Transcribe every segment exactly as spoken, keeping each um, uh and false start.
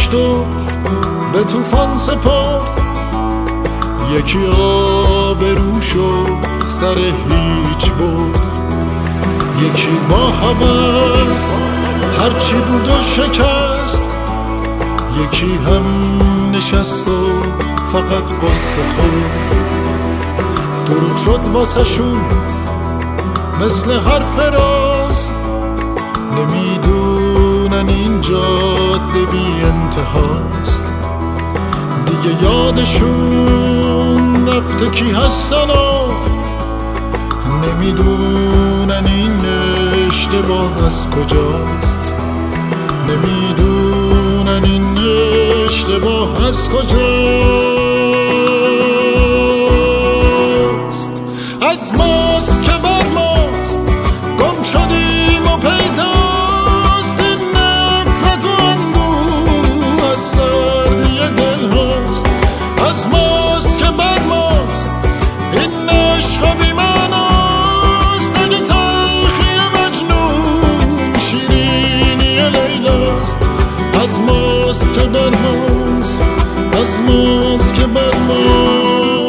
دو به طوفان سپرد، یکی آبروش و سر هیچ برد، یکی با هوس هرچی بود و شکست، یکی هم نشست و فقط قصه خورد. دروغ شد واسه شون مثل حرف راست، نمیدونن این جاده بی انتهاست. دیگه یادشون رفته کی هستن و نمیدونن این اشتباه از کجاست، نمیدونن این اشتباه از کجاست. از ماست که بر ماست گم شدیم و پیداست، این نفرت و اندوه از سردی دل هاست. از ماست که بر ماست این عشق بی معناست، اگه تلخی مجنون شیرینی لیلاست. از ماست که بر ماست، از ماست که بر ماست.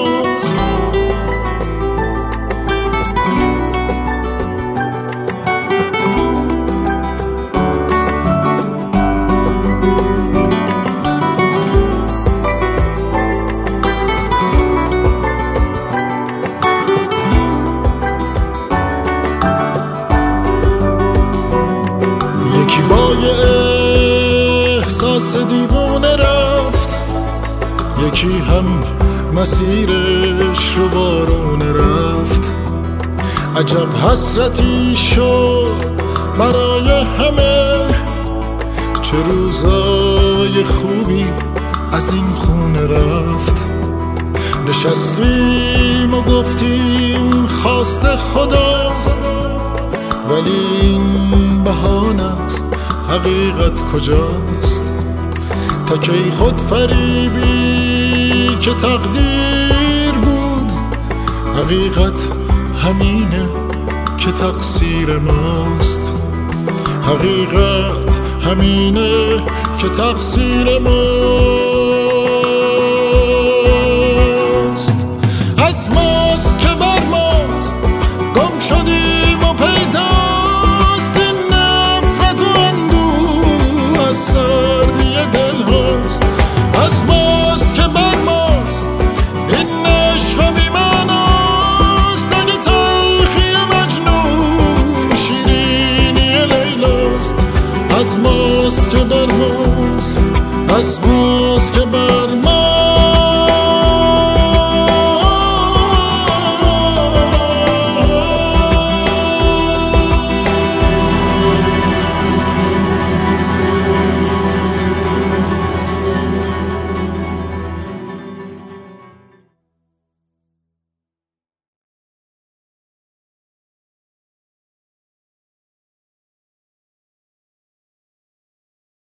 یکی با یه احساس دیوونه رفت، یکی هم مسیرش رو بارونه رفت. عجب حسرتی شد برای همه، چه روزای خوبی از این خونه رفت. نشستیم و گفتیم خواست خداست، ولی این بهانه است، حقیقت کجاست؟ تا کی خود فریبی که تقدیر بود، حقیقت همینه که تقصیر ماست. حقیقت همینه که تقصیر ماست. از ماست که بر ماست گم شدیم و پیداست، این نفرت و اندوه از سردی دل هاست. از ماست که بر ماست این عشق بی معناست، اگه تلخی مجنون شیرینی لیلاست. از ماست که بر ماست، از ماست که بر